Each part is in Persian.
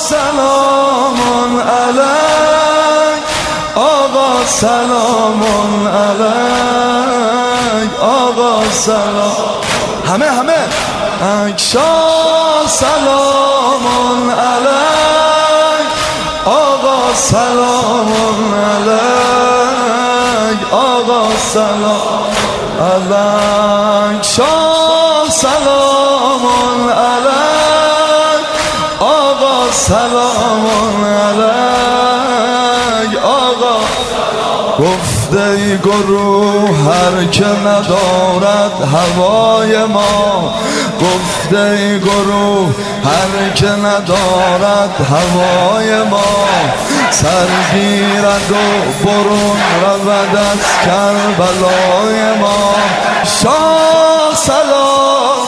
سلام علیک آقا، سلام علیک آقا، سلام. همه شاه سلام علیک آقا، سلام علیک آقا، سلام علیک. شاه سلام علیک آقا، سلام علیک آقا. گفته ای گروه هر که ندارد هوای ما، گفته ای گروه هر که ندارد هوای ما، سرگیرد و برون رود از کربلای ما. شاه سلام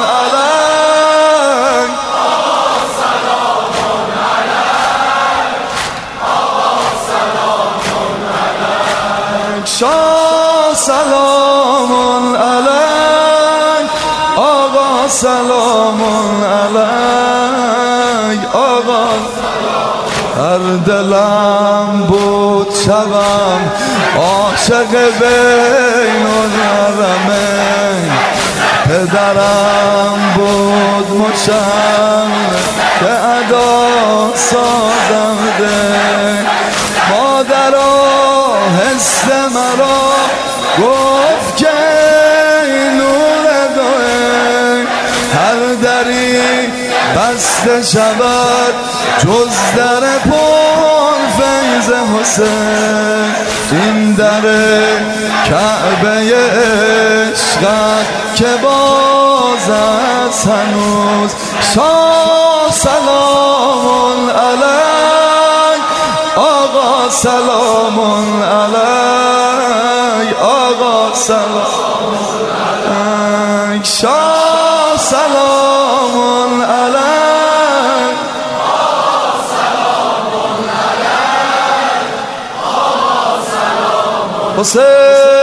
علیک آقا، سلام علیک آقا، سلام علیک. شاه سلام علیک آقا، سلام علیک آقا. هر دلم بود شبم عاشق بین الحرمین، پدرم بود مشرف که ادا سازم ده، مادرم حس مرا گفت که نور دوه، هر دری بسته شود جز در پر فیض حسین، این در کعبه عشقت که باز است هنوز. شاه سلام علیک آقا، سلام علیک آقا، سلام علیک. شاه سلام علیک آقا، سلام علیک آقا، سلام حسین.